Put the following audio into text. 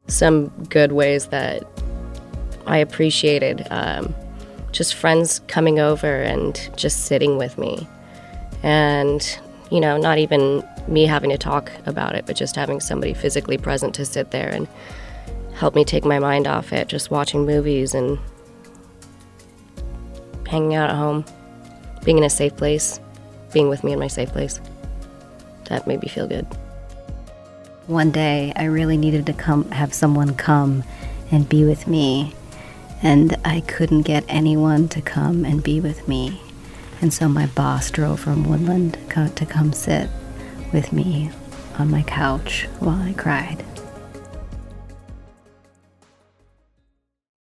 Some good ways that I appreciated, just friends coming over and just sitting with me. And, not even me having to talk about it, but just having somebody physically present to sit there and help me take my mind off it, just watching movies and hanging out at home, being in a safe place, being with me in my safe place. That made me feel good. One day, I really needed to have someone come and be with me, and I couldn't get anyone to come and be with me. And so my boss drove from Woodland to come sit with me on my couch while I cried.